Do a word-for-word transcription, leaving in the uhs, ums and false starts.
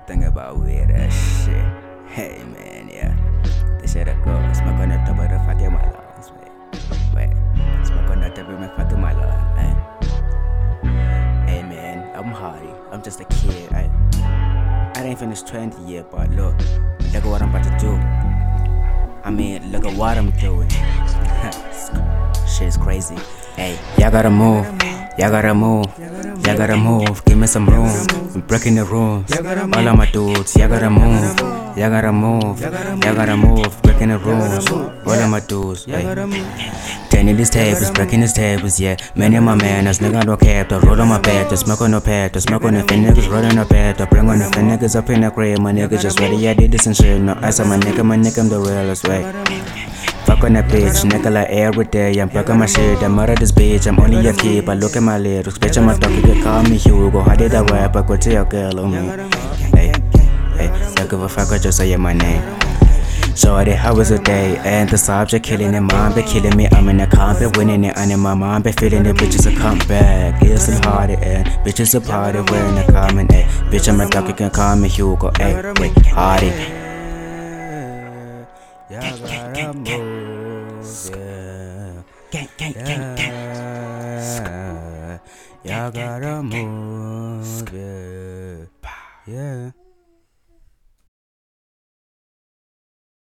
think about weird ass shit. Hey man, yeah. This shit a go. Smoke on the top of the fucking my lungs, man. Wait. Smoke on the top of my fucking my lungs, man. Hey man, I'm Hardy. I'm just a kid. I I ain't finished twenty yet, but look, look at what I'm about to do. I mean, look at what I'm doing. Shit's crazy. Hey, y'all gotta move. Y'all gotta move. Y'all gotta move. Give me some room. I'm breaking the rules. All of my dudes. Y'all gotta move. Y'all gotta move. Y'all gotta move. Breaking the rules. All of my dudes. Hey. Turning these tables, breaking these tables, yeah. Many of my manners, nigga don't care. The road on my bed, the smoke on the pad, the smoke on the fin niggas rolling up bed, the bring on the fin niggas up in the crib. My niggas just ready, yeah, did this and shit. No ice on my nigga, my nigga, I'm the realest way. Fuck on that bitch, nigga like every day. I'm fucking my shit, I murder this bitch. I'm only a kid, but look at my lyrics. Bitch, I'm a dog, you can call me Hugo. How did I rap? I go to your girl on me. Hey, hey, don't give a fuck, I just say my name. Shorty, how was the day? And the subject killing it, mom be killing me. I'm in the combat, winning it, and in my mom be feeling it. Bitches a come back, it's a party, and bitches a party wearing the common, eh. Bitch, I'm a dog, you can call me Hugo, eh. Wait, Hardy. Y'all gotta move, yeah. Gang, gang, gang, gang. Y'all gotta move, yeah. Yeah.